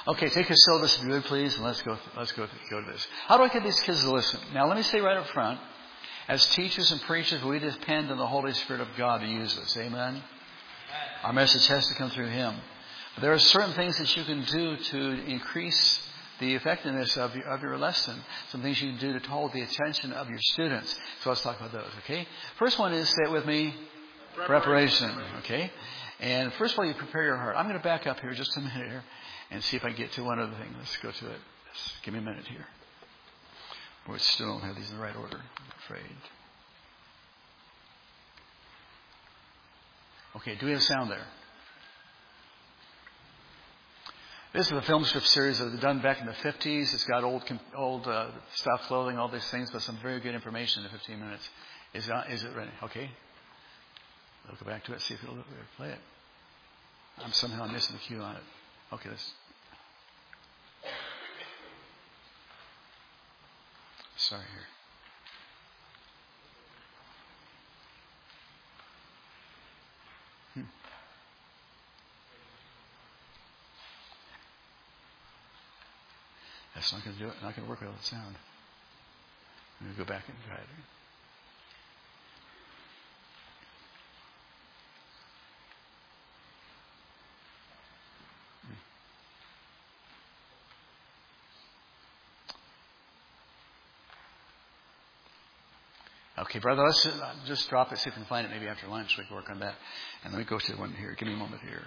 Okay, take your syllabus if you would, please, and let's go to this. How do I get these kids to listen? Now, let me say right up front, as teachers and preachers, we depend on the Holy Spirit of God to use us. Amen? Our message has to come through Him. But there are certain things that you can do to increase the effectiveness of your lesson. Some things you can do to hold the attention of your students. So let's talk about those, okay? First one is, say it with me, preparation, okay? And first of all, you prepare your heart. I'm going to back up here just a minute here and see if I can get to one other thing. Let's go to it. Give me a minute here. We still don't have these in the right order, I'm afraid. Okay, do we have sound there? This is a film strip series that was done back in the 50s. It's got old style clothing, all these things, but some very good information in 15 minutes. Is it ready? Okay. We'll go back to it, see if it'll play it. I'm somehow missing the cue on it. Okay, let's... Sorry here. That's not going to do it. Not going to work without sound. I'm going to go back and try it. Okay, brother, let's just drop it, see if we can find it maybe after lunch. We can work on that. And let me go to one here. Give me a moment here.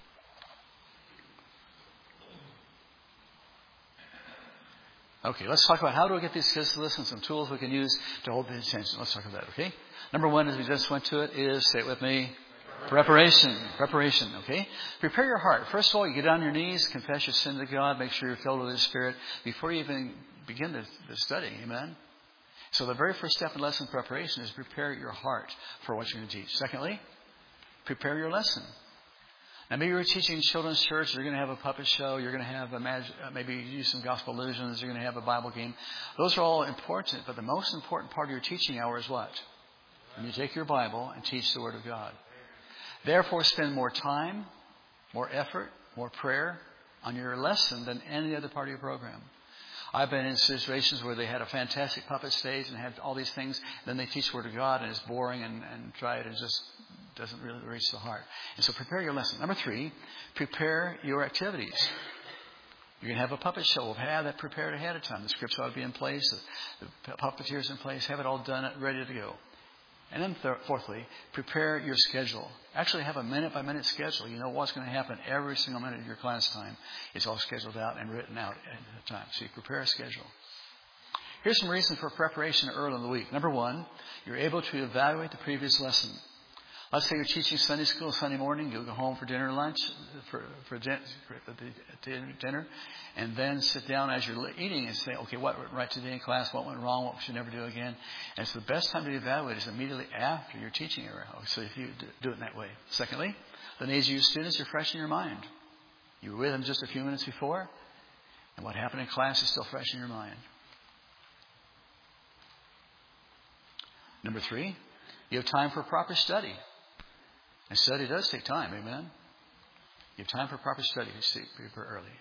Okay, let's talk about how do we get these kids to listen. Some tools we can use to hold their attention. Let's talk about that, okay? Number one, as we just went to it, is, say it with me, preparation. Preparation, okay? Prepare your heart. First of all, you get on your knees, confess your sin to God, make sure you're filled with His Spirit before you even begin the study. Amen? So the very first step in lesson preparation is prepare your heart for what you're going to teach. Secondly, prepare your lesson. Now, maybe you're teaching children's church. You're going to have a puppet show. You're going to have maybe use some gospel illusions. You're going to have a Bible game. Those are all important, but the most important part of your teaching hour is what? When you take your Bible and teach the Word of God. Therefore, spend more time, more effort, more prayer on your lesson than any other part of your program. I've been in situations where they had a fantastic puppet stage and had all these things. Then they teach the Word of God and it's boring and try it and just doesn't really reach the heart. And so prepare your lesson. Number 3, prepare your activities. You're going to have a puppet show. We'll have that prepared ahead of time. The scripts ought to be in place. The puppeteers in place. Have it all done, ready to go. And then fourthly, prepare your schedule. Actually have a minute-by-minute schedule. You know what's going to happen every single minute of your class time. It's all scheduled out and written out at the time. So you prepare a schedule. Here's some reasons for preparation early in the week. Number 1, you're able to evaluate the previous lesson. Let's say you're teaching Sunday school Sunday morning. You'll go home for dinner, lunch, for dinner, and then sit down as you're eating and say, okay, what went right today in class? What went wrong? What should never do again? And so the best time to evaluate is immediately after your teaching area. So if you do it in that way. Secondly, the needs of your students are fresh in your mind. You were with them just a few minutes before, and what happened in class is still fresh in your mind. Number 3, you have time for proper study. And study does take time, amen? You have time for proper study. You prepare early.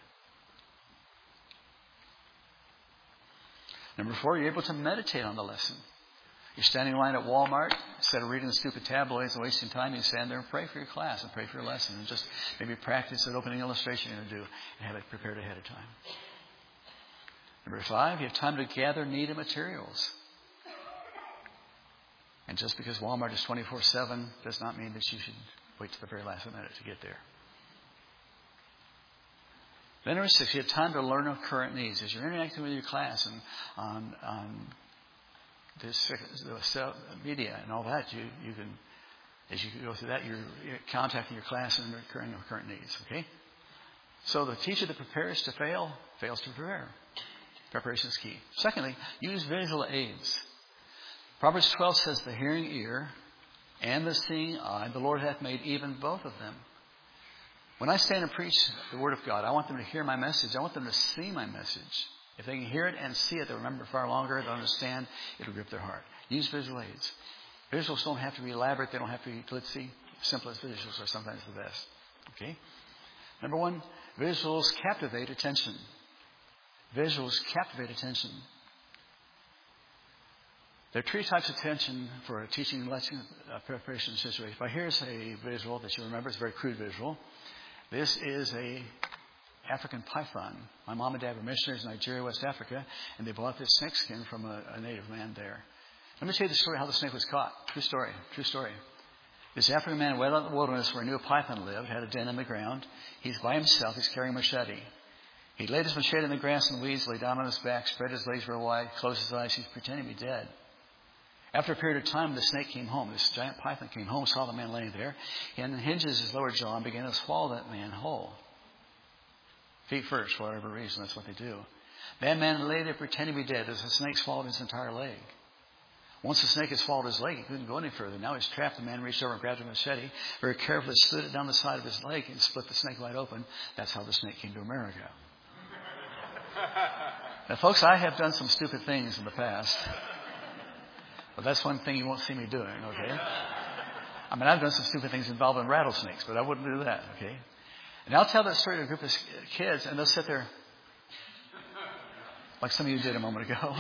Number 4, you're able to meditate on the lesson. You're standing in line at Walmart. Instead of reading the stupid tabloids and wasting time, you stand there and pray for your class and pray for your lesson. And just maybe practice that opening illustration you're going to do and have it prepared ahead of time. Number 5, you have time to gather needed materials. And just because Walmart is 24/7 does not mean that you should wait to the very last minute to get there. Then number 6, you have time to learn of current needs. As you're interacting with your class and on this media and all that, you can, as you go through that, you're contacting your class and recurring of current needs. Okay? So the teacher that prepares to fail fails to prepare. Preparation is key. Secondly, use visual aids. Proverbs 12 says, the hearing ear and the seeing eye, the Lord hath made even both of them. When I stand and preach the Word of God, I want them to hear my message. I want them to see my message. If they can hear it and see it, they'll remember far longer. They'll understand. It'll grip their heart. Use visual aids. Visuals don't have to be elaborate. They don't have to be glitzy. Simplest visuals are sometimes the best. Okay? Number 1, visuals captivate attention. Visuals captivate attention. There are three types of attention for a teaching lesson preparation situation. But here's a visual that you remember. It's a very crude visual. This is a African python. My mom and dad were missionaries in Nigeria, West Africa, and they bought this snake skin from a native man there. Let me tell you the story how the snake was caught. True story. True story. This African man went out in the wilderness where he knew a python lived, had a den in the ground. He's by himself. He's carrying a machete. He laid his machete in the grass and weeds, lay down on his back, spread his legs real wide, closed his eyes. He's pretending to be dead. After a period of time, the snake came home. This giant python came home, saw the man laying there, and hinges his lower jaw and began to swallow that man whole. Feet first, for whatever reason. That's what they do. That man lay there pretending to be dead as the snake swallowed his entire leg. Once the snake had swallowed his leg, he couldn't go any further. Now he's trapped. The man reached over and grabbed a machete, very carefully slid it down the side of his leg and split the snake wide open. That's how the snake came to America. Now, folks, I have done some stupid things in the past. But that's one thing you won't see me doing, okay? I mean, I've done some stupid things involving rattlesnakes, but I wouldn't do that, okay? And I'll tell that story to a group of kids, and they'll sit there like some of you did a moment ago.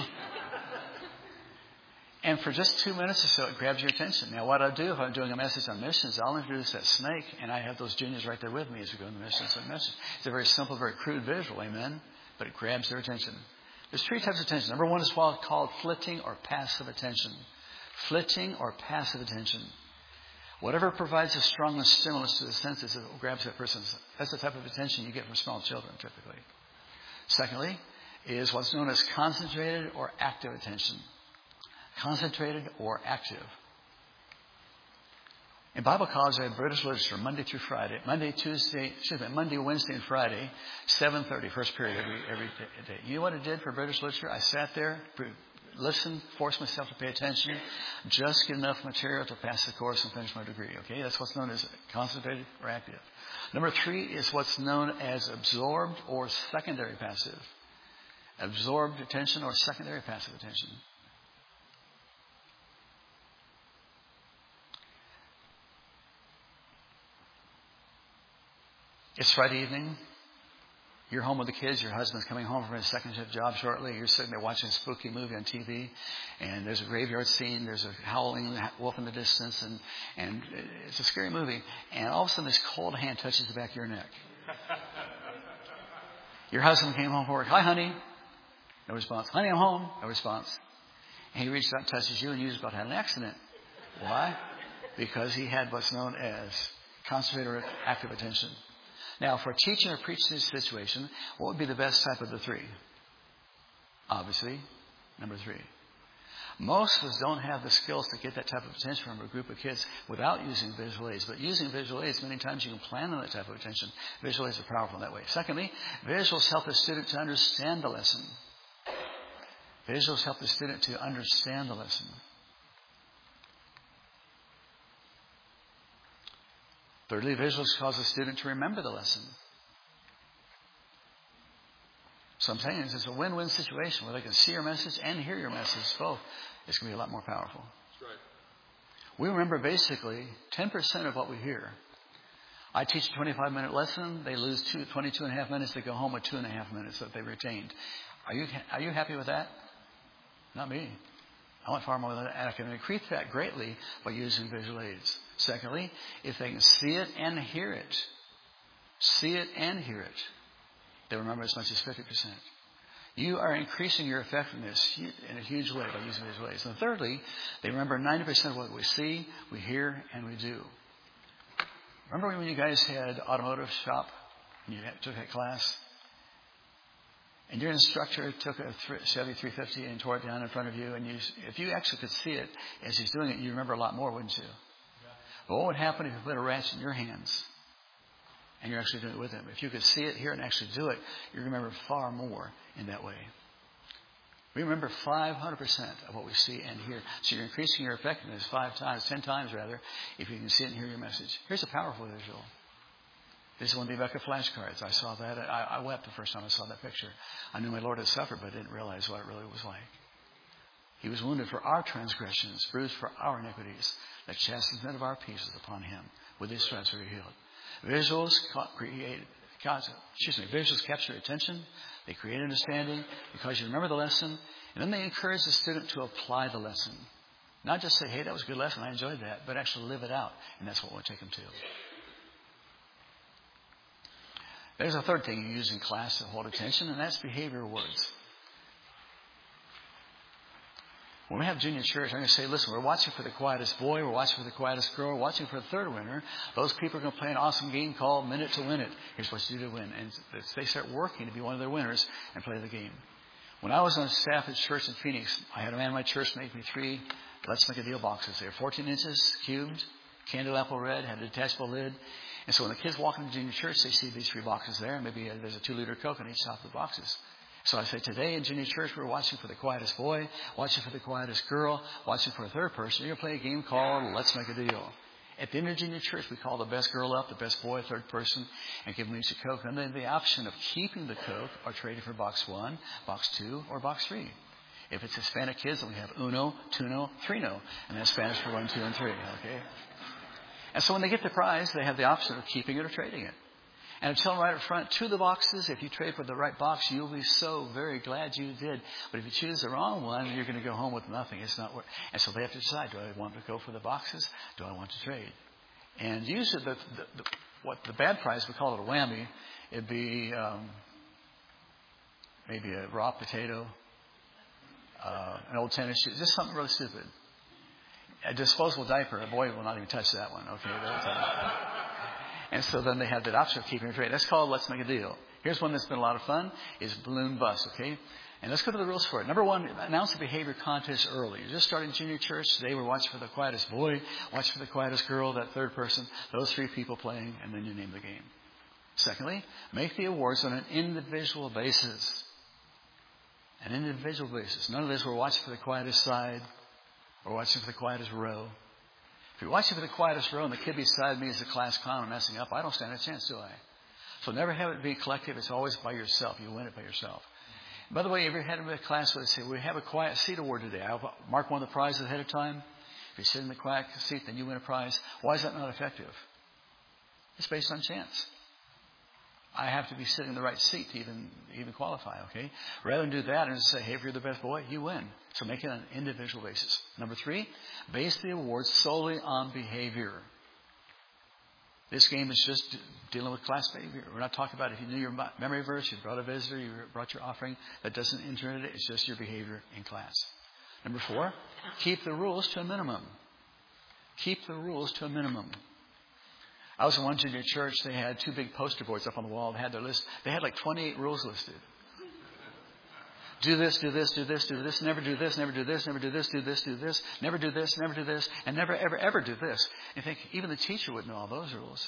And for just 2 minutes or so, it grabs your attention. Now, what I'll do if I'm doing a message on missions, I'll introduce that snake, and I have those juniors right there with me as we go into missions and message. It's a very simple, very crude visual, amen? But it grabs their attention. There's three types of attention. Number one is called flitting or passive attention. Flitting or passive attention. Whatever provides the strongest stimulus to the senses that grabs that person's. That's the type of attention you get from small children, typically. Secondly, is what's known as concentrated or active attention. Concentrated or active. In Bible college, I had British literature Monday through Friday. Monday, Wednesday, and Friday, 7:30, first period every day. You know what it did for British literature? I sat there, listened, forced myself to pay attention, just get enough material to pass the course and finish my degree. Okay, that's what's known as concentrated or active. Number three is what's known as absorbed or secondary passive. Absorbed attention or secondary passive attention. It's Friday evening. You're home with the kids. Your husband's coming home from his second shift job shortly. You're sitting there watching a spooky movie on TV, and there's a graveyard scene. There's a howling wolf in the distance, and it's a scary movie. And all of a sudden, this cold hand touches the back of your neck. Your husband came home from work. Hi, honey. No response. Honey, I'm home. No response. And he reaches out and touches you, and you just about had an accident. Why? Because he had what's known as concentrated or active attention. Now, for teaching or preaching this situation, what would be the best type of the three? Obviously, number three. Most of us don't have the skills to get that type of attention from a group of kids without using visual aids. But using visual aids, many times you can plan on that type of attention. Visual aids are powerful in that way. Secondly, visuals help the student to understand the lesson. Visuals help the student to understand the lesson. Thirdly, visuals cause the student to remember the lesson. So I'm saying it's a win-win situation where they can see your message and hear your message both. It's going to be a lot more powerful. That's right. We remember basically 10% of what we hear. I teach a 25-minute lesson. They lose 22 and a half minutes. They go home with 2.5 minutes that they retained. Are you happy with that? Not me. I want far more than that. And I can increase that greatly by using visual aids. Secondly, if they can see it and hear it, they remember as much as 50%. You are increasing your effectiveness in a huge way by using visual aids. And thirdly, they remember 90% of what we see, we hear, and we do. Remember when you guys had automotive shop and you took that class? And your instructor took a Chevy 350 and tore it down in front of you. And if you actually could see it as he's doing it, you remember a lot more, wouldn't you? Yeah. But what would happen if you put a ratchet in your hands and you're actually doing it with him? If you could see it, hear it, and actually do it, you remember far more in that way. We remember 500% of what we see and hear. So you're increasing your effectiveness 10 times rather, if you can see it and hear your message. Here's a powerful visual. This is one of the Rebecca flashcards. I saw that. I wept the first time I saw that picture. I knew my Lord had suffered, but I didn't realize what it really was like. He was wounded for our transgressions, bruised for our iniquities. The chastisement of our peace is upon him. With his stripes we are healed. Visuals visuals capture attention. They create understanding because you remember the lesson. And then they encourage the student to apply the lesson. Not just say, hey, that was a good lesson, I enjoyed that, but actually live it out. And that's what we'll take them to. There's a third thing you use in class to hold attention, and that's behavior words. When we have junior church, I'm going to say, listen, we're watching for the quietest boy, we're watching for the quietest girl, we're watching for the third winner. Those people are going to play an awesome game called Minute to Win It. Here's what you do to win. And they start working to be one of their winners and play the game. When I was on staff at church in Phoenix, I had a man in my church make me 3 Let's Make a Deal boxes. They were 14 inches, cubed, candied apple red, had a detachable lid. And so when the kids walk into junior church, they see these 3 boxes there. And maybe there's a 2-liter Coke on each top of the boxes. So I say, today in junior church, we're watching for the quietest boy, watching for the quietest girl, watching for a third person. You're going to play a game called Let's Make a Deal. At the end of junior church, we call the best girl up, the best boy, third person, and give them each a Coke. And then the option of keeping the Coke or trading for box 1, box 2, or box 3. If it's Hispanic kids, then we have uno, tuno, trino. And that's Spanish for 1, 2, and 3. Okay? And so when they get the prize, they have the option of keeping it or trading it. And I tell them right up front, to the boxes, if you trade for the right box, you'll be so very glad you did. But if you choose the wrong one, you're going to go home with nothing. It's not worth. And so they have to decide, do I want to go for the boxes? Do I want to trade? And usually what the bad prize, we call it a whammy. It'd be maybe a raw potato, an old tennis shoe, just something really stupid. A disposable diaper, a boy will not even touch that one. Okay, and so then they have that option of keeping it trade. That's called Let's Make a Deal. Here's one that's been a lot of fun, is balloon bus, okay? And let's go to the rules for it. Number 1, announce the behavior contest early. You're just starting junior church. Today we're watching for the quietest boy, watching for the quietest girl, that third person, those 3 people playing, and then you name the game. Secondly, make the awards on an individual basis. An individual basis. None of this, we're watching for the quietest side, or watching for the quietest row. If you're watching for the quietest row and the kid beside me is the class clown and messing up, I don't stand a chance, do I? So never have it be collective. It's always by yourself. You win it by yourself. By the way, you ever had a class where they say, we have a quiet seat award today. I'll mark one of the prizes ahead of time. If you sit in the quiet seat, then you win a prize. Why is that not effective? It's based on chance. I have to be sitting in the right seat to even qualify, okay? Rather than do that and just say, hey, if you're the best boy, you win. So make it on an individual basis. Number 3, base the awards solely on behavior. This game is just dealing with class behavior. We're not talking about if you knew your memory verse, you brought a visitor, you brought your offering. That doesn't enter it. It's just your behavior in class. Number 4, keep the rules to a minimum. Keep the rules to a minimum. I was in one junior church. They had 2 big poster boards up on the wall. They had their list. They had like 28 rules listed. Do this, do this, do this, do this, never do this, never do this, never do this, do this, do this, never do this, never do this, and never, ever, ever do this. And you think, even the teacher would know all those rules.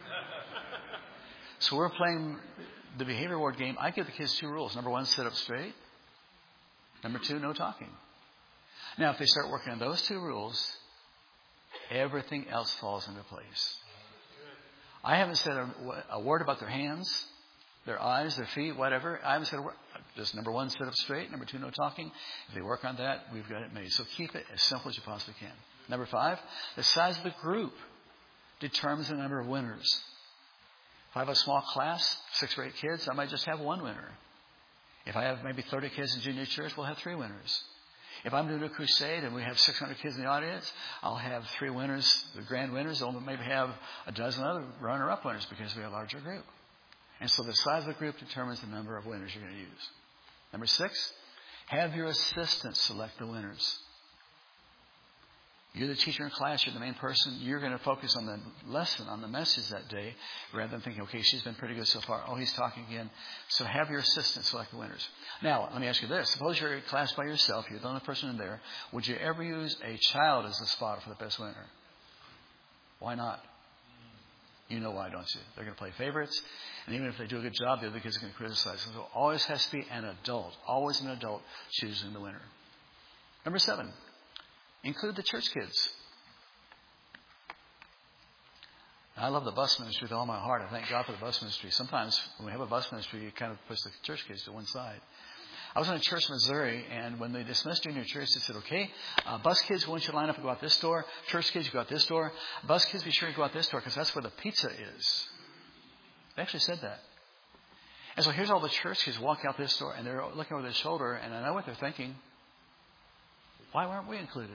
So we're playing the behavior award game. I give the kids 2 rules. Number 1, sit up straight. Number 2, no talking. Now, if they start working on those 2 rules, everything else falls into place. I haven't said a word about their hands, their eyes, their feet, whatever. I haven't said a word. Just number 1, sit up straight. Number 2, no talking. If they work on that, we've got it made. So keep it as simple as you possibly can. Number 5, the size of the group determines the number of winners. If I have a small class, 6 or 8 kids, I might just have 1 winner. If I have maybe 30 kids in junior church, we'll have 3 winners. If I'm doing a crusade and we have 600 kids in the audience, I'll have 3 winners, the grand winners. I'll maybe have a dozen other runner-up winners because we have a larger group. And so the size of the group determines the number of winners you're going to use. Number 6, have your assistant select the winners. You're the teacher in class. You're the main person. You're going to focus on the lesson, on the message that day, rather than thinking, okay, she's been pretty good so far. Oh, he's talking again. So have your assistant select the winners. Now, let me ask you this. Suppose you're in class by yourself. You're the only person in there. Would you ever use a child as the spotter for the best winner? Why not? You know why, don't you? They're going to play favorites. And even if they do a good job, the other kids are going to criticize them. So it always has to be an adult. Always an adult choosing the winner. Number 7. Include the church kids. I love the bus ministry with all my heart. I thank God for the bus ministry. Sometimes when we have a bus ministry, it kind of puts the church kids to one side. I was in a church in Missouri, and when they dismissed junior church, they said, okay, bus kids, we want you to line up and go out this door. Church kids, you go out this door. Bus kids, be sure you go out this door because that's where the pizza is. They actually said that. And so here's all the church kids walk out this door, and they're looking over their shoulder, and I know what they're thinking. Why weren't we included?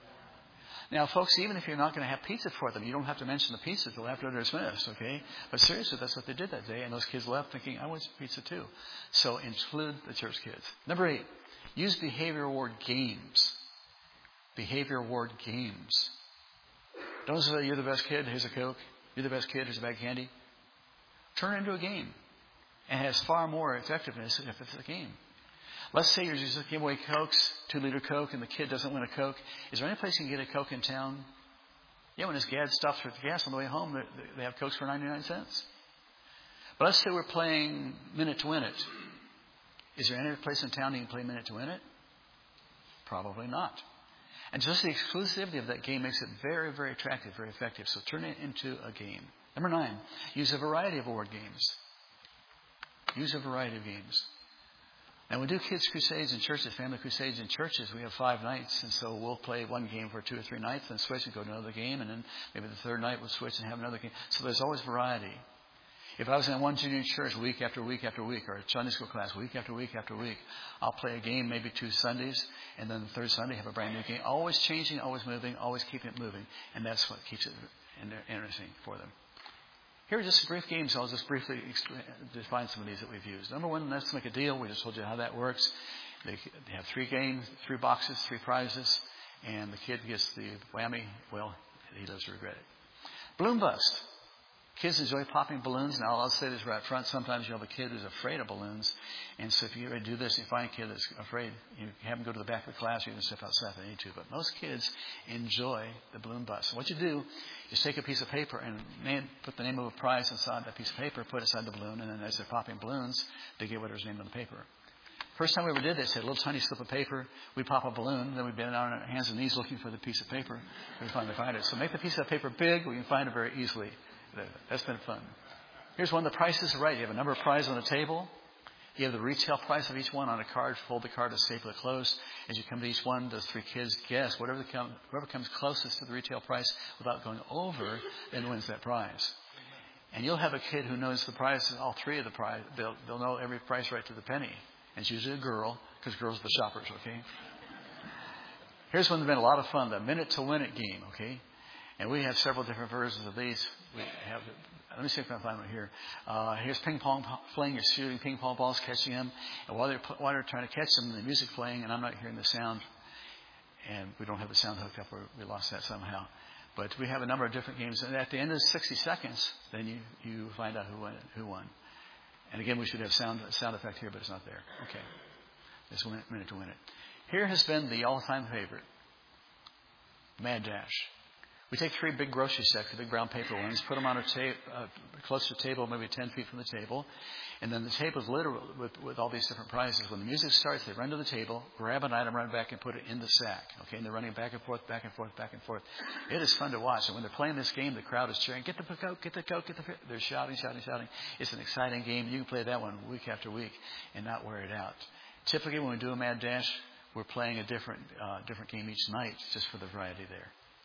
Now, folks, even if you're not going to have pizza for them, you don't have to mention the pizza until after they're dismissed, okay? But seriously, that's what they did that day, and those kids left thinking, I want some pizza too. So include the church kids. Number 8, use behavior reward games. Behavior reward games. Don't say, you're the best kid, here's a Coke. You're the best kid, here's a bag of candy. Turn it into a game. And it has far more effectiveness if it's a game. Let's say you're just giving away Cokes, 2-liter Coke, and the kid doesn't win a Coke. Is there any place you can get a Coke in town? Yeah, when his dad stops for gas on the way home, they have Cokes for 99 cents. But let's say we're playing Minute to Win It. Is there any place in town you can play Minute to Win It? Probably not. And just the exclusivity of that game makes it very, very attractive, very effective. So turn it into a game. Number 9, use a variety of award games. Use a variety of games. Now, we do kids' crusades in churches, family crusades in churches. We have 5 nights, and so we'll play one game for 2 or 3 nights, then switch and go to another game, and then maybe the third night we'll switch and have another game. So there's always variety. If I was in one junior church week after week after week, or a Sunday school class week after week after week, I'll play a game maybe 2 Sundays, and then the third Sunday have a brand new game. Always changing, always moving, always keeping it moving, and that's what keeps it interesting for them. Here are just brief games. I'll just briefly define some of these that we've used. Number 1, let's make a deal. We just told you how that works. They have 3 games, 3 boxes, 3 prizes, and the kid gets the whammy. Well, he does regret it. Balloon bust. Kids enjoy popping balloons. Now, I'll say this right up front. Sometimes you have a kid who's afraid of balloons. And so if you do this and you find a kid that's afraid, you have them go to the back of the class, or you can step outside if they need to. But most kids enjoy the balloon bust. So what you do is take a piece of paper and put the name of a prize inside that piece of paper, put it inside the balloon, and then as they're popping balloons, they get whatever's named on the paper. First time we ever did this, had a little tiny slip of paper. We'd pop a balloon, then we'd bend down on our hands and knees looking for the piece of paper. We'd finally find it. So make the piece of paper big. We can find it very easily. That's been fun. Here's one. The price is right. You have a number of prizes on the table. You have the retail price of each one on a card. Fold the card to staple it close. As you come to each one, those 3 kids guess. Whoever comes closest to the retail price without going over, then wins that prize. And you'll have a kid who knows the prices, all 3 of the prize. They'll know every price right to the penny. And it's usually a girl, because girls are the shoppers, okay? Here's one that's been a lot of fun, the Minute to Win It game, okay? And we have several different versions of these. We have, let me see if I can find one here. Here's ping pong playing. You're shooting ping pong balls, catching them. And while they're trying to catch them, the music's playing, and I'm not hearing the sound. And we don't have the sound hooked up, or we lost that somehow. But we have a number of different games. And at the end of 60 seconds, then you find out who won. And again, we should have sound effect here, but it's not there. Okay. This Minute to Win It. Here has been the all-time favorite, Mad Dash. We take 3 big grocery sacks, the big brown paper ones, put them on a close to the table, maybe 10 feet from the table. And then the table is littered with all these different prizes. When the music starts, they run to the table, grab an item, run back, and put it in the sack. Okay, and they're running back and forth, back and forth, back and forth. It is fun to watch. And when they're playing this game, the crowd is cheering, get the Coke, get the Coke, get the... They're shouting, shouting, shouting. It's an exciting game. You can play that one week after week and not wear it out. Typically, when we do a Mad Dash, we're playing a different game each night just for the variety there.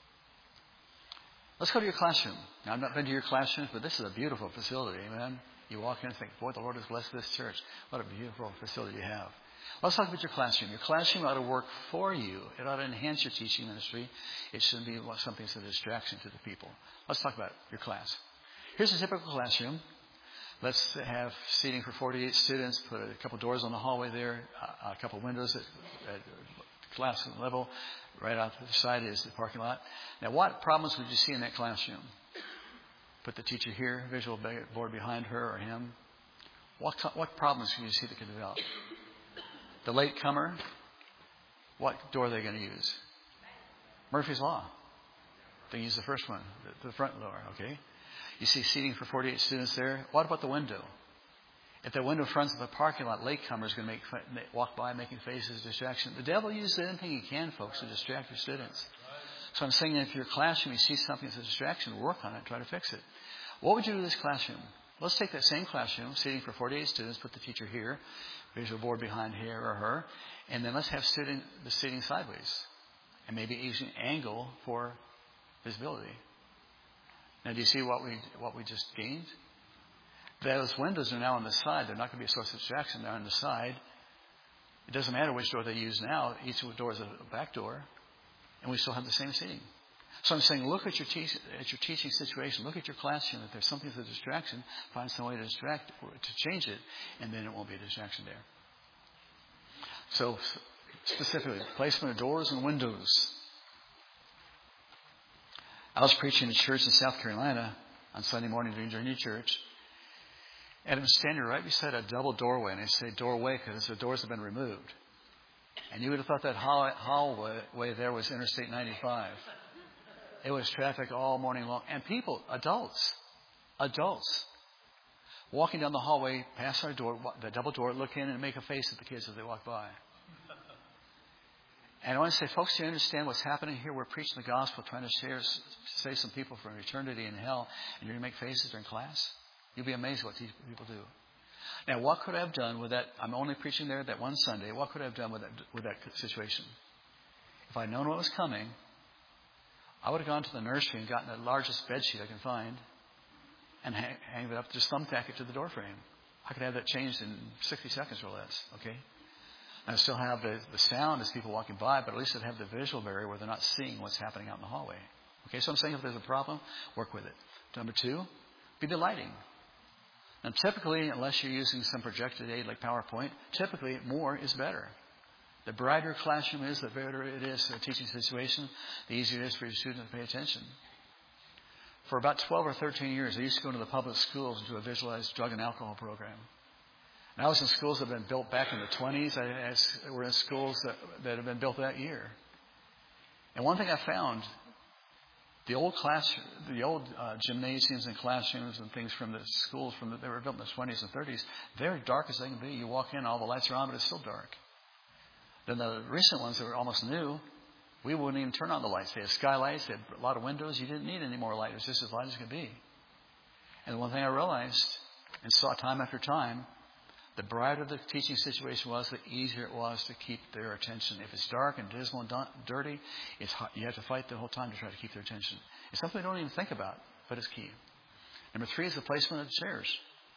Let's go to your classroom. Now, I've not been to your classrooms, but this is a beautiful facility. Amen. You walk in and think, boy, the Lord has blessed this church. What a beautiful facility you have. Let's talk about your classroom. Your classroom ought to work for you. It ought to enhance your teaching ministry. It shouldn't be something that's a distraction to the people. Let's talk about your class. Here's a typical classroom. Let's have seating for 48 students. Put a couple doors on the hallway there, a couple windows at class level. Right out to the side is the parking lot. Now, what problems would you see in that classroom? Put the teacher here, visual board behind her or him. What problems can you see that could develop? The late comer, what door are they going to use? Murphy's Law. They use the first one, the front door, okay? You see seating for 48 students there. What about the window? If the window fronts of the parking lot, latecomers are going to walk by making faces, distraction. The devil uses anything he can, folks, to distract your students. So I'm saying that if your classroom, you see something that's a distraction, work on it, try to fix it. What would you do with this classroom? Let's take that same classroom, seating for 48 students, put the teacher here, visual board behind here or her, and then let's have the sitting sideways, and maybe using angle for visibility. Now, do you see what we just gained? Those windows are now on the side. They're not going to be a source of distraction. They're on the side. It doesn't matter which door they use now. Each door is a back door. And we still have the same seating. So I'm saying, look at your teaching situation. Look at your classroom. If there's something that's a distraction, find some way to change it, and then it won't be a distraction there. So specifically, placement of doors and windows. I was preaching at a church in South Carolina on Sunday morning during your church. And I'm standing right beside a double doorway. And I say doorway because the doors have been removed. And you would have thought that hallway there was Interstate 95. It was traffic all morning long. And people, adults, walking down the hallway, past our door, the double door, look in and make a face at the kids as they walk by. And I want to say, folks, do you understand what's happening here? We're preaching the gospel, trying to save some people from eternity in hell, and you're going to make faces during class? You'll be amazed what these people do. Now, what could I have done with that? I'm only preaching there that one Sunday. What could I have done with that situation? If I'd known what was coming, I would have gone to the nursery and gotten the largest bed sheet I can find and hang it up, just thumbtack it to the door frame. I could have that changed in 60 seconds or less, okay? And I still have the sound as people walking by, but at least I'd have the visual barrier where they're not seeing what's happening out in the hallway. Okay, so I'm saying if there's a problem, work with it. Number 2, be the lighting. Now, typically, unless you're using some projected aid like PowerPoint, typically more is better. The brighter a classroom is, the better it is for a teaching situation, the easier it is for your students to pay attention. For about 12 or 13 years, I used to go into the public schools and do a visualized drug and alcohol program. And I was in schools that have been built back in the 20s. We're in schools that have been built that year. And one thing I found, the old gymnasiums and classrooms and things from the schools they were built in the 20s and 30s, they're dark as they can be. You walk in, all the lights are on, but it's still dark. Then the recent ones that were almost new, we wouldn't even turn on the lights. They had skylights, they had a lot of windows. You didn't need any more light. It was just as light as it could be. And one thing I realized and saw time after time, the brighter the teaching situation was, the easier it was to keep their attention. If it's dark and dismal and dirty, you have to fight the whole time to try to keep their attention. It's something we don't even think about, but it's key. Number 3 is the placement of the chairs.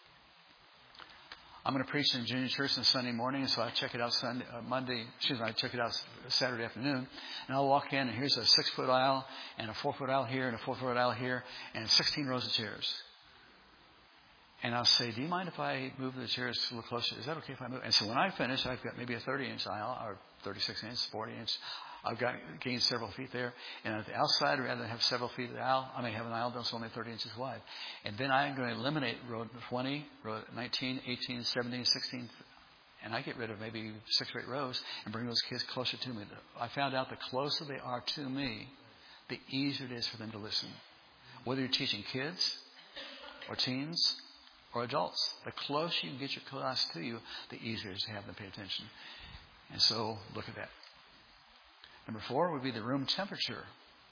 I'm going to preach in junior church on Sunday morning, so I check it out I check it out Saturday afternoon, and I'll walk in, and here's a 6-foot aisle, and a 4-foot aisle here, and a 4-foot aisle here, and 16 rows of chairs. And I'll say, do you mind if I move the chairs a little closer? Is that okay if I move? And so when I finish, I've got maybe a 30-inch aisle, or 36-inch, 40-inch. I've gained several feet there. And at the outside, rather than have several feet of the aisle, I may have an aisle that's only 30 inches wide. And then I'm going to eliminate row 20, row 19, 18, 17, 16. And I get rid of maybe 6 or 8 rows and bring those kids closer to me. I found out the closer they are to me, the easier it is for them to listen. Whether you're teaching kids or teens or adults, the closer you can get your class to you, the easier it is to have them pay attention. And so look at that. Number 4 would be the room temperature.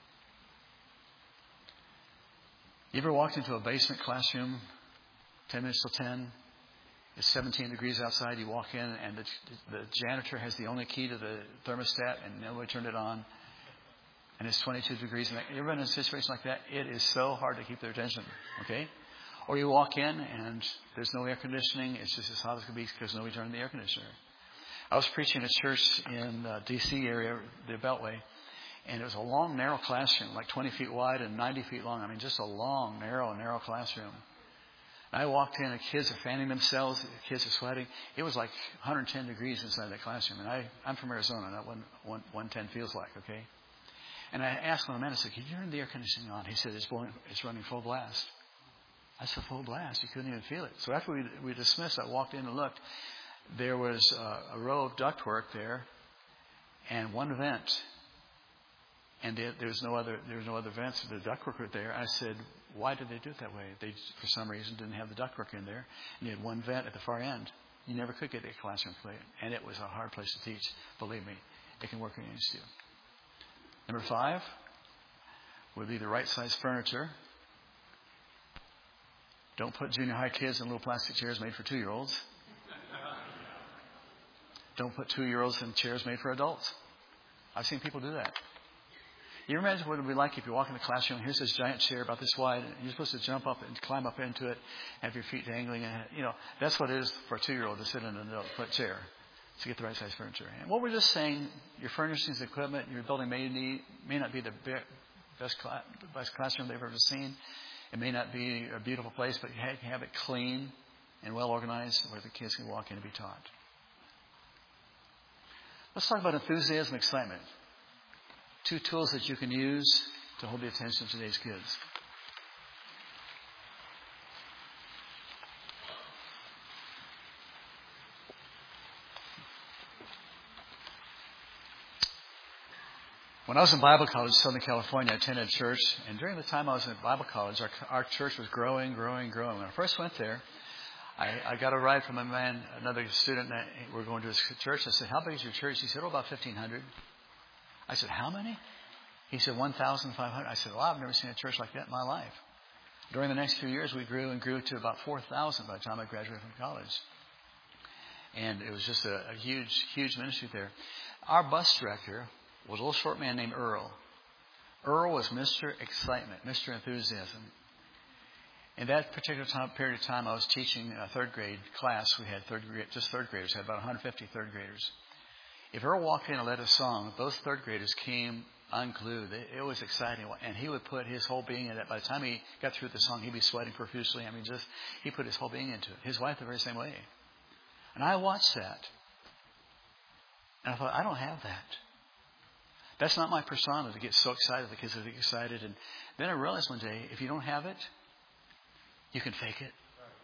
You ever walked into a basement classroom, 10 minutes till 10? It's 17 degrees outside. You walk in, and the janitor has the only key to the thermostat, and nobody turned it on. And it's 22 degrees. You ever been in a situation like that? It is so hard to keep their attention. Okay? Or you walk in, and there's no air conditioning. It's just as hot as it can be because nobody turned the air conditioner. I was preaching at a church in the D.C. area, the Beltway, and it was a long, narrow classroom, like 20 feet wide and 90 feet long. I mean, just a long, narrow classroom. And I walked in, and kids are fanning themselves. The kids are sweating. It was like 110 degrees inside that classroom. And I'm from Arizona, not what 110 feels like, okay? And I asked one of the men, I said, can you turn the air conditioning on? He said, it's running full blast. I said, full blast? You couldn't even feel it. So after we dismissed, I walked in and looked. There was a row of ductwork there and one vent. And there was no other vents. The ductwork were there. I said, why did they do it that way? They, for some reason, didn't have the ductwork in there. And you had one vent at the far end. You never could get a classroom clean. And it was a hard place to teach. Believe me, it can work against you. Number 5 would be the right size furniture. Don't put junior high kids in little plastic chairs made for 2-year-olds. Don't put 2-year-olds in chairs made for adults. I've seen people do that. You imagine what it would be like if you walk in the classroom, here's this giant chair about this wide, and you're supposed to jump up and climb up into it, have your feet dangling, and, that's what it is for a 2-year-old to sit in an adult chair to get the right size furniture. And what we're just saying, your furnishings, equipment, your building may not be the best classroom they've ever seen. It may not be a beautiful place, but you have it clean and well organized where the kids can walk in and be taught. Let's talk about enthusiasm and excitement. 2 tools that you can use to hold the attention of today's kids. When I was in Bible college in Southern California, I attended church, and during the time I was in Bible college, our church was growing. When I first went there, I got a ride from another student, and we're going to his church. I said, how big is your church? He said, about 1,500. I said, how many? He said, 1,500. I said, well, I've never seen a church like that in my life. During the next few years, we grew to about 4,000 by the time I graduated from college. And it was just a huge, huge ministry there. Our bus director was a little short man named Earl. Earl was Mr. Excitement, Mr. Enthusiasm. In that particular period of time, I was teaching a 3rd grade class. We had just 3rd graders. We had about 150 3rd graders. If Earl walked in and led a song, those 3rd graders came unglued. It was exciting. And he would put his whole being in it. By the time he got through the song, he'd be sweating profusely. He put his whole being into it. His wife the very same way. And I watched that. And I thought, I don't have that. That's not my persona to get so excited. The kids will get excited. And then I realized one day, if you don't have it, you can fake it.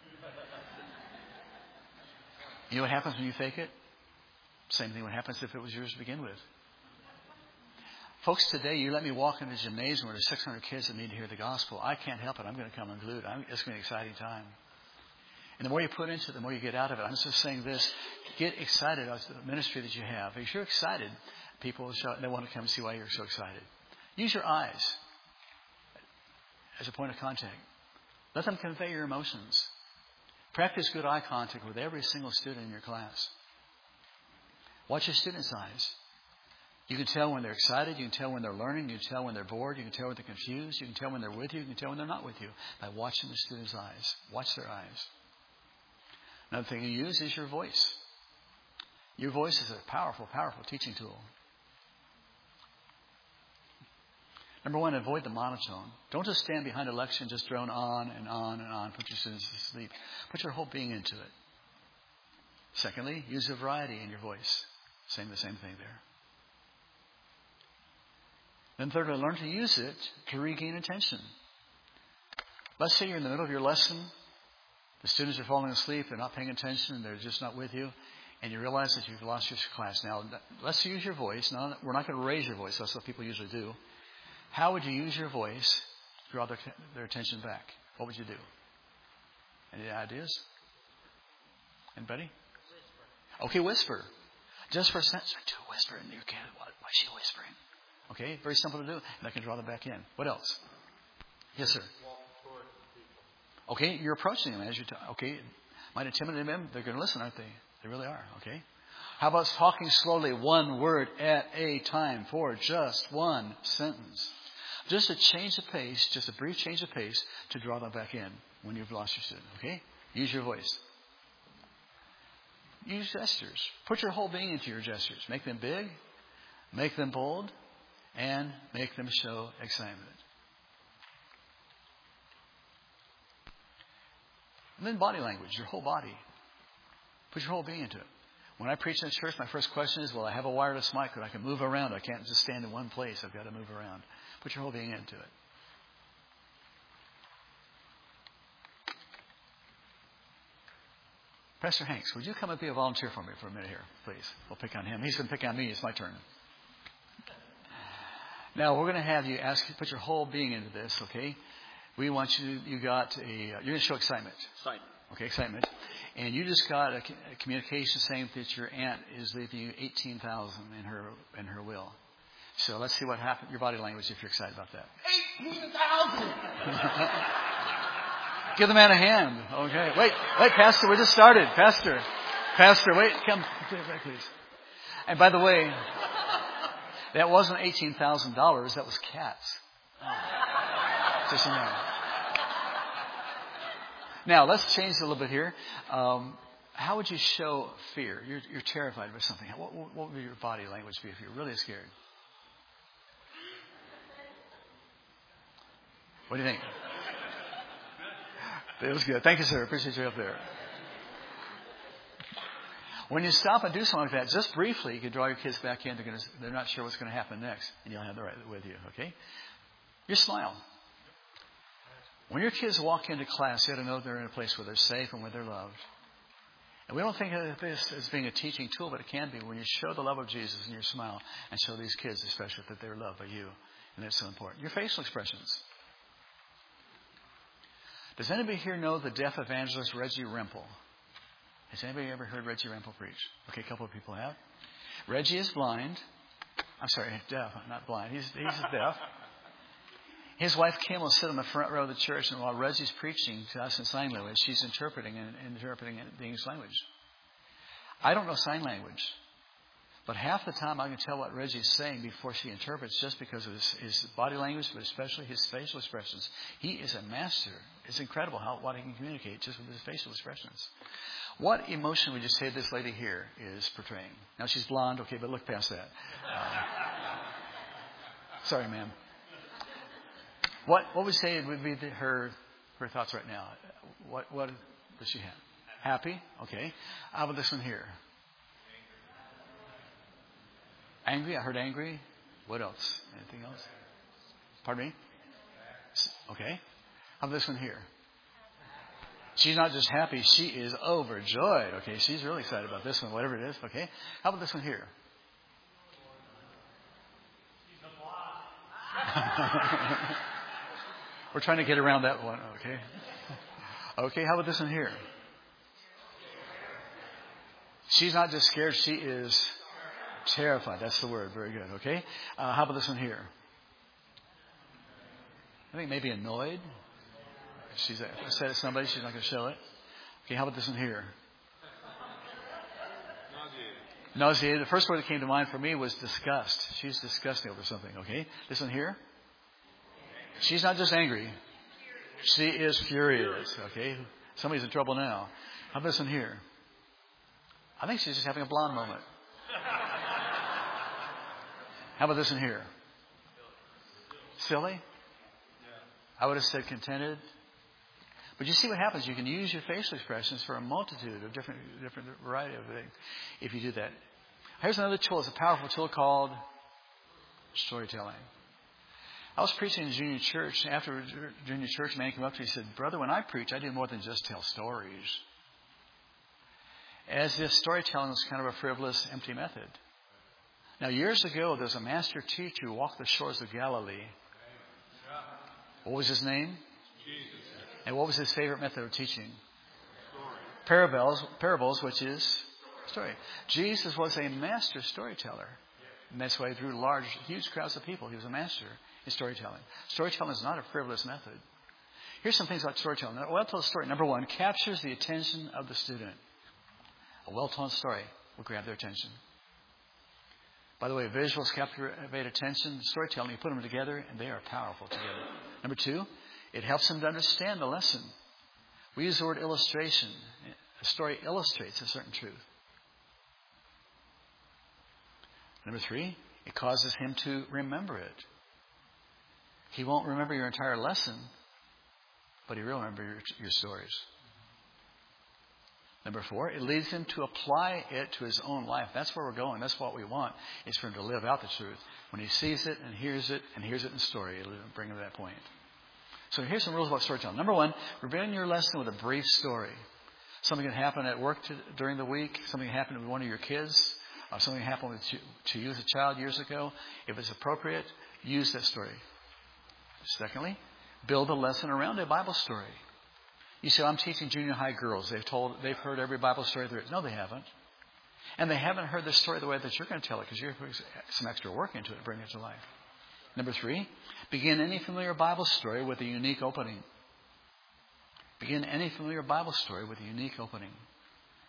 You know what happens when you fake it? Same thing what happens if it was yours to begin with. Folks, today you let me walk into the gymnasium where there's 600 kids that need to hear the gospel. I can't help it. I'm going to come unglued. It's going to be an exciting time. And the more you put into it, the more you get out of it. I'm just saying this. Get excited about the ministry that you have. If you're excited, people will show, they want to come and see why you're so excited. Use your eyes as a point of contact. Let them convey your emotions. Practice good eye contact with every single student in your class. Watch your students' eyes. You can tell when they're excited. You can tell when they're learning. You can tell when they're bored. You can tell when they're confused. You can tell when they're with you. You can tell when they're not with you by watching the students' eyes. Watch their eyes. Another thing you use is your voice. Your voice is a powerful, powerful teaching tool. Number 1, avoid the monotone. Don't just stand behind a lecture and just drone on and on and on. Put your students to sleep. Put your whole being into it. Secondly, use a variety in your voice. Saying the same thing there. Then thirdly, learn to use it to regain attention. Let's say you're in the middle of your lesson. The students are falling asleep. They're not paying attention. They're just not with you. And you realize that you've lost your class. Now, let's use your voice. Now, we're not going to raise your voice. That's what people usually do. How would you use your voice to draw their attention back? What would you do? Any ideas? Anybody? Whisper. Okay, whisper. Just for a sentence. Do a whisper in your kid. Why is she whispering? Okay, very simple to do. And that can draw them back in. What else? Yes, sir. Walk towards people. Okay, you're approaching them as you talk. Okay, might intimidate them. They're going to listen, aren't they? They really are. Okay. How about talking slowly, one word at a time for just one sentence? Just a change of pace, just a brief change of pace to draw them back in when you've lost your student. Okay? Use your voice. Use gestures. Put your whole being into your gestures. Make them big, make them bold, and make them show excitement. And then body language, your whole body. Put your whole being into it. When I preach in church, my first question is, well, I have a wireless mic that I can move around. I can't just stand in one place. I've got to move around. Put your whole being into it. Pastor Hanks, would you come and be a volunteer for me for a minute here, please? We'll pick on him. He's going to pick on me. It's my turn. Now, we're going to have you put your whole being into this, okay? We want you're going to show excitement. Excitement. Okay, excitement. And you just got a communication saying that your aunt is leaving you $18,000 in her will. So let's see what happened. Your body language, if you're excited about that. $18,000. Give the man a hand. Okay. Wait, Pastor. We just started. Pastor, wait. Come back, please. And by the way, That wasn't $18,000. That was cats. Just so you know. Now, let's change a little bit here. How would you show fear? You're terrified of something. What would your body language be if you're really scared? What do you think? It was good. Thank you, sir. Appreciate you up there. When you stop and do something like that, just briefly, you can draw your kids back in. They're not sure what's going to happen next, and you'll have the right with you. Okay? Your smile. When your kids walk into class, you have to know they're in a place where they're safe and where they're loved. And we don't think of this as being a teaching tool, but it can be when you show the love of Jesus in your smile and show these kids, especially, that they're loved by you. And that's so important. Your facial expressions. Does anybody here know the deaf evangelist Reggie Rempel? Has anybody ever heard Reggie Rempel preach? Okay, a couple of people have. Reggie is blind. I'm sorry, deaf, not blind. He's deaf. His wife Kim will sit on the front row of the church, and while Reggie's preaching to us in sign language, she's interpreting the English language. I don't know sign language, but half the time I can tell what Reggie's saying before she interprets, just because of his body language, but especially his facial expressions. He is a master. It's incredible what he can communicate just with his facial expressions. What emotion would you say this lady here is portraying? Now, she's blonde, okay, but look past that. Sorry, ma'am. What would you say would be her thoughts right now? What does she have? Happy? Okay. How about this one here? Angry? I heard angry. What else? Anything else? Pardon me? Okay. How about this one here? She's not just happy, she is overjoyed. Okay, she's really excited about this one, whatever it is. Okay. How about this one here? We're trying to get around that one. Okay. Okay, how about this one here? She's not just scared, she is terrified. That's the word. Very good. Okay. How about this one here? I think maybe annoyed. She's upset at somebody. She's not going to show it. Okay. How about this one here? Nauseated. The first word that came to mind for me was disgust. She's disgusted over something. Okay. This one here. She's not just angry. She is furious. Okay. Somebody's in trouble now. How about this one here? I think she's just having a blonde moment. How about this one here? Silly? I would have said contented. But you see what happens. You can use your facial expressions for a multitude of different variety of things if you do that. Here's another tool. It's a powerful tool called storytelling. I was preaching in junior church. After junior church, a man came up to me and said, "Brother, when I preach, I do more than just tell stories." As if storytelling was kind of a frivolous, empty method. Now, years ago, there was a master teacher who walked the shores of Galilee. What was his name? Jesus. And what was his favorite method of teaching? Parables, which is story. Jesus was a master storyteller. And that's why he drew huge crowds of people. He was a master in storytelling. Storytelling is not a frivolous method. Here's some things about storytelling. A well-told story, number one, captures the attention of the student. A well-told story will grab their attention. By the way, visuals captivate attention. Storytelling, you put them together, and they are powerful together. Number two, it helps them to understand the lesson. We use the word illustration. A story illustrates a certain truth. Number three, it causes him to remember it. He won't remember your entire lesson, but he will remember your stories. Number four, it leads him to apply it to his own life. That's where we're going. That's what we want, is for him to live out the truth. When he sees it and hears it in story, it'll bring him to that point. So here's some rules about storytelling. Number one, begin your lesson with a brief story. Something that happened at work during the week. Something that happened with one of your kids. Something that happened to you as a child years ago. If it's appropriate, use that story. Secondly, build a lesson around a Bible story. You say, I'm teaching junior high girls. They've heard every Bible story there is. No, they haven't. And they haven't heard the story the way that you're going to tell it, because you're putting some extra work into it to bring it to life. Number three, begin any familiar Bible story with a unique opening. Begin any familiar Bible story with a unique opening.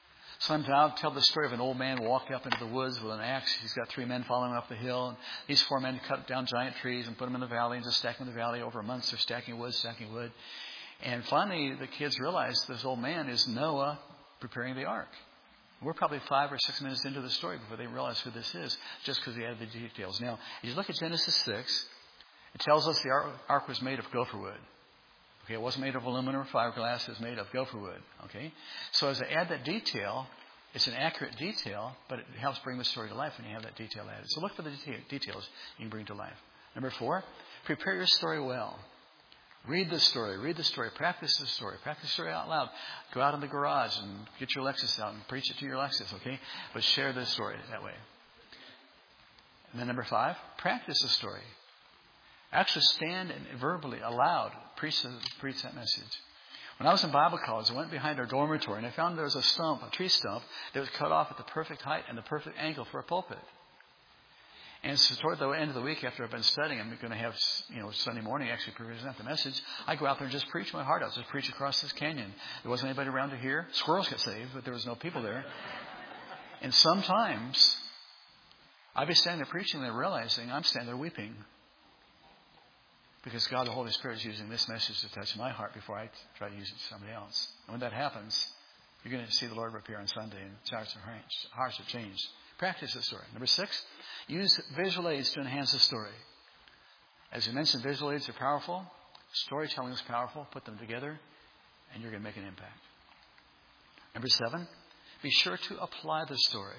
Sometimes I'll tell the story of an old man walking up into the woods with an axe. He's got 3 men following him up the hill. And these 4 men cut down giant trees and put them in the valley and just stack them in the valley. Over months, they're stacking wood. And finally, the kids realize this old man is Noah preparing the ark. We're probably 5 or 6 minutes into the story before they realize who this is, just because he added the details. Now, if you look at Genesis 6, it tells us the ark was made of gopher wood. Okay, it wasn't made of aluminum or fiberglass. It was made of gopher wood. Okay, so as I add that detail, it's an accurate detail, but it helps bring the story to life when you have that detail added. So look for the details you can bring to life. Number 4, prepare your story well. Read the story. Practice the story. Practice the story out loud. Go out in the garage and get your Lexus out and preach it to your Lexus, okay? But share the story that way. And then number 5, practice the story. Actually stand and verbally, aloud, preach that message. When I was in Bible college, I went behind our dormitory and I found there was a tree stump that was cut off at the perfect height and the perfect angle for a pulpit. And so toward the end of the week, after I've been studying, I'm going to have, Sunday morning actually present the message. I go out there and just preach my heart out. Just preach across this canyon. There wasn't anybody around to hear. Squirrels got saved, but there was no people there. And sometimes I'd be standing there preaching and realizing I'm standing there weeping. Because God, the Holy Spirit, is using this message to touch my heart before I try to use it to somebody else. And when that happens, you're going to see the Lord appear on Sunday and hearts are changed. Practice the story. Number 6, use visual aids to enhance the story. As we mentioned, visual aids are powerful. Storytelling is powerful. Put them together, and you're going to make an impact. Number 7, be sure to apply the story.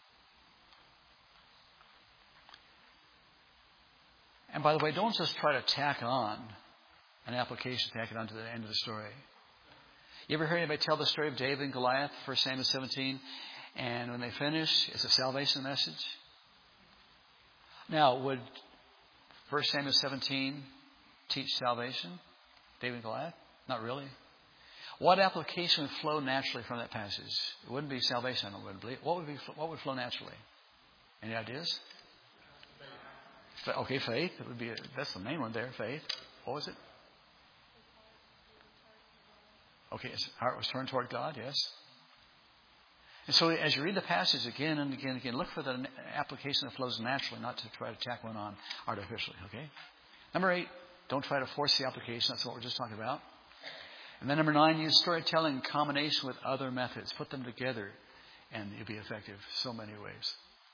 And by the way, don't just try to tack on an application, tack it on to the end of the story. You ever heard anybody tell the story of David and Goliath, 1 Samuel 17? And when they finish, it's a salvation message. Now, would 1 Samuel 17 teach salvation? David and Goliath? Not really. What application would flow naturally from that passage? It wouldn't be salvation, I wouldn't believe. What would flow naturally? Any ideas? Okay, faith. It would be that's the main one there, faith. What was it? Okay, his heart was turned toward God, yes. And so as you read the passage again and again and again, look for the application that flows naturally, not to try to tack one on artificially, okay? Number 8, don't try to force the application. That's what we're just talking about. And then number 9, use storytelling in combination with other methods. Put them together and you'll be effective so many ways.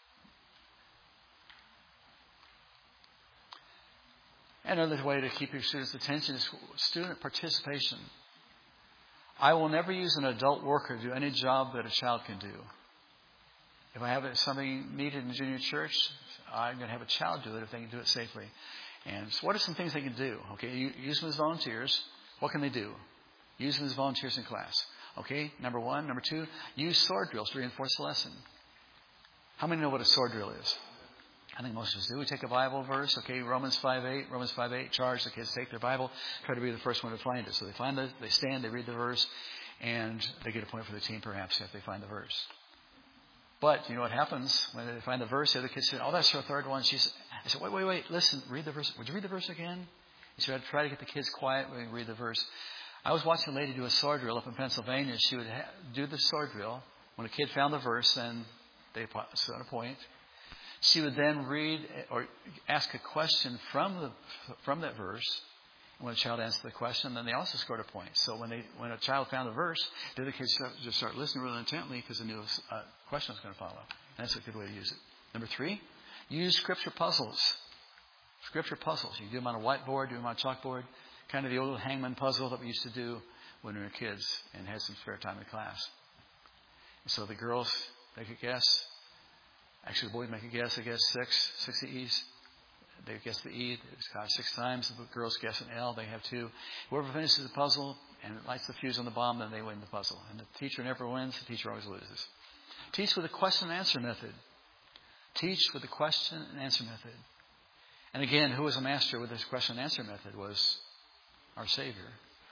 Another way to keep your students' attention is student participation. I will never use an adult worker to do any job that a child can do. If I have something needed in junior church, I'm going to have a child do it if they can do it safely. And so what are some things they can do? Okay, use them as volunteers. What can they do? Use them as volunteers in class. Okay, number 1. Number 2, use sword drills to reinforce the lesson. How many know what a sword drill is? I think most of us do. We take a Bible verse, okay, Romans 5:8, charge the kids, take their Bible, try to be the first one to find it. So they stand, they read the verse, and they get a point for the team perhaps if they find the verse. But you know what happens when they find the verse, the other kids say, oh, that's our third one. I said, wait, listen, read the verse. Would you read the verse again? So I'd try to get the kids quiet when we read the verse. I was watching a lady do a sword drill up in Pennsylvania. She would do the sword drill. When a kid found the verse, then they set a point. She would then read or ask a question from that verse. And when a child answered the question, then they also scored a point. So when a child found the verse, the other kids just start listening really intently because they knew a question was going to follow. And that's a good way to use it. Number 3, use scripture puzzles. Scripture puzzles. You can do them on a whiteboard, do them on a chalkboard. Kind of the old hangman puzzle that we used to do when we were kids and had some spare time in class. And so the girls make a guess. Actually, the boys make a guess. They guess 6 E's. They guess the E. It's got 6 times. The girls guess an L. They have 2. Whoever finishes the puzzle and lights the fuse on the bomb, then they win the puzzle. And the teacher never wins. The teacher always loses. Teach with a question and answer method. Teach with the question and answer method. And again, who was a master with this question and answer method was our Savior.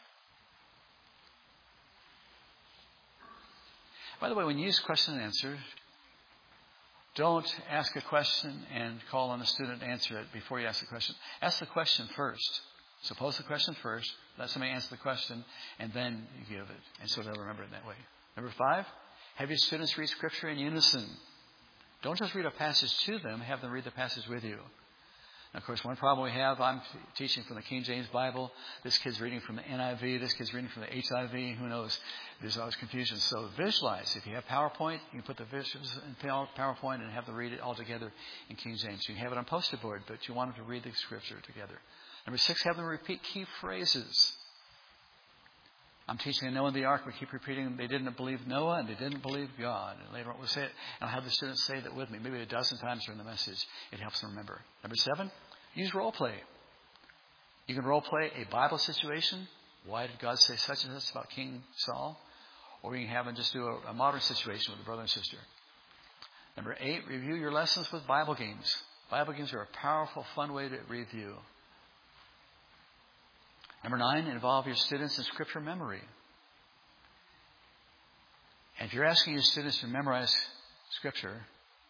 By the way, when you use question and answer, don't ask a question and call on a student to answer it before you ask the question. Ask the question first. So pose the question first, let somebody answer the question, and then you give it. And so they'll remember it that way. Number 5, Have your students read Scripture in unison. Don't just read a passage to them. Have them read the passage with you. Now, of course, one problem we have, I'm teaching from the King James Bible. This kid's reading from the NIV. This kid's reading from the HIV. Who knows? There's always confusion. So visualize. If you have PowerPoint, you can put the visuals in PowerPoint and have them read it all together in King James. You can have it on poster board, but you want them to read the Scripture together. Number 6, have them repeat key phrases. I'm teaching in Noah and the Ark. We keep repeating they didn't believe Noah and they didn't believe God. And later on we'll say it, and I'll have the students say that with me, maybe a dozen times during the message. It helps them remember. Number 7, use role play. You can role play a Bible situation. Why did God say such and such about King Saul? Or you can have them just do a modern situation with a brother and sister. Number 8, review your lessons with Bible games. Bible games are a powerful, fun way to review. Number 9, involve your students in Scripture memory. And if you're asking your students to memorize Scripture,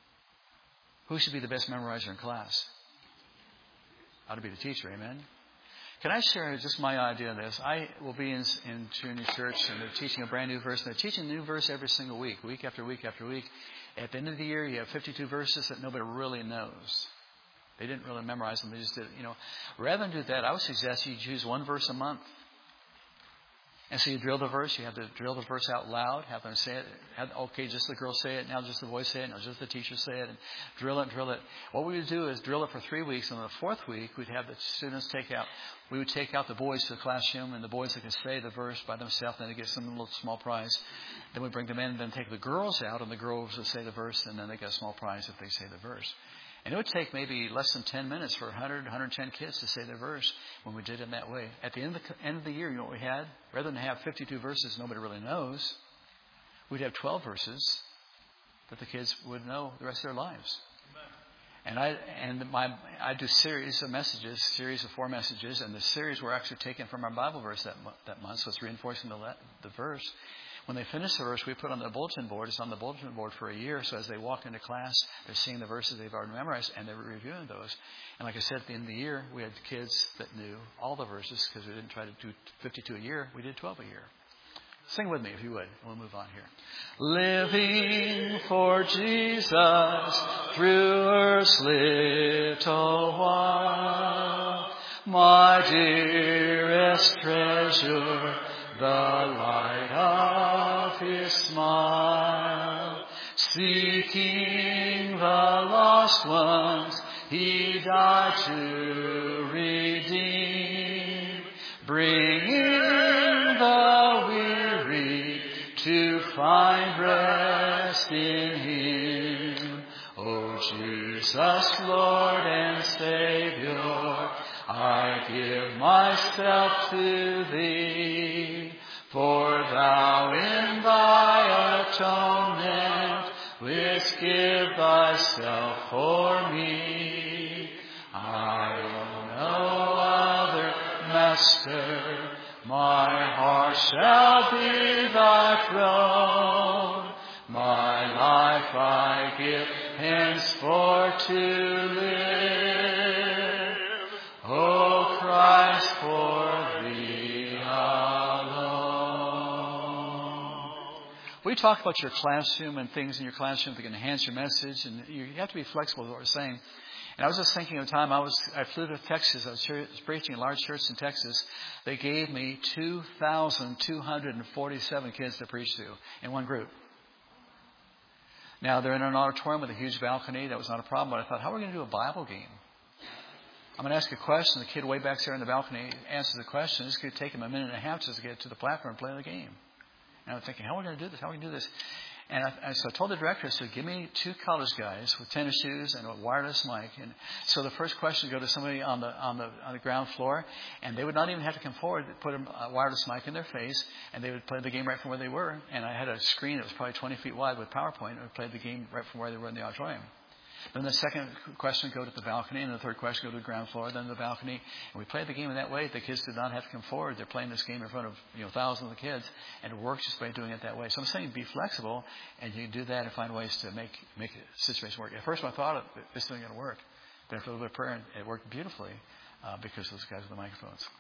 who should be the best memorizer in class? Ought to be the teacher, amen? Can I share just my idea of this? I will be in junior church, and they're teaching a brand new verse. And they're teaching a new verse every single week, week after week after week. At the end of the year, you have 52 verses that nobody really knows. They didn't really memorize them. They just did it, Rather than do that, I would suggest you choose one verse a month. And so you drill the verse. You have to drill the verse out loud. Have them say it. Okay, just the girls say it. Now just the boys say it. Now just the teacher say it. And drill it. What we would do is drill it for 3 weeks. And on the 4th week, we'd have the students we would take out the boys to the classroom. And the boys that can say the verse by themselves, then they get some little small prize. Then we bring them in and then take the girls out. And the girls would say the verse. And then they get a small prize if they say the verse. And it would take maybe less than 10 minutes for 100, 110 kids to say their verse when we did it in that way. At the end of the year, you know what we had? Rather than have 52 verses nobody really knows, we'd have 12 verses that the kids would know the rest of their lives. And I do series of 4 messages, and the series were actually taken from our Bible verse that month, so it's reinforcing the verse. When they finish the verse, we put on the bulletin board. It's on the bulletin board for a year. So as they walk into class, they're seeing the verses they've already memorized, and they're reviewing those. And like I said, at the end of the year, we had kids that knew all the verses because we didn't try to do 52 a year. We did 12 a year. Sing with me if you would. We'll move on here. Living for Jesus through earth's little while, my dearest treasure, the light of His smile, seeking the lost ones He died to redeem, bringing the weary to find rest in Him. O Jesus, Lord and Savior, I give myself to Thee, for Thou in Thy atonement wouldst give Thyself for me. I owe no other Master, my heart shall be Thy throne. My life I give henceforth to live, O Christ, for Thee alone. We talk about your classroom and things in your classroom that can enhance your message, and you have to be flexible with what we're saying. And I was just thinking of a time I flew to Texas. I was preaching in a large church in Texas. They gave me 2,247 kids to preach to in one group. Now, they're in an auditorium with a huge balcony. That was not a problem. But I thought, how are we going to do a Bible game? I'm going to ask a question. The kid way back there in the balcony answers the question. This could take him a minute and a half just to get to the platform and play the game. And I'm thinking, how are we going to do this? How are we going to do this? And so I told the director, I said, give me 2 college guys with tennis shoes and a wireless mic. And so the first question would go to somebody on the ground floor, and they would not even have to come forward. They'd put a wireless mic in their face, and they would play the game right from where they were. And I had a screen that was probably 20 feet wide with PowerPoint, and we played the game right from where they were in the auditorium. Then the second question would go to the balcony, and the third question would go to the ground floor, then the balcony. And we played the game in that way. The kids did not have to come forward. They're playing this game in front of thousands of kids, and it works just by doing it that way. So I'm saying be flexible, and you can do that and find ways to make a situation work. At first, I thought this isn't going to work. But after a little bit of prayer, it worked beautifully because of those guys with the microphones.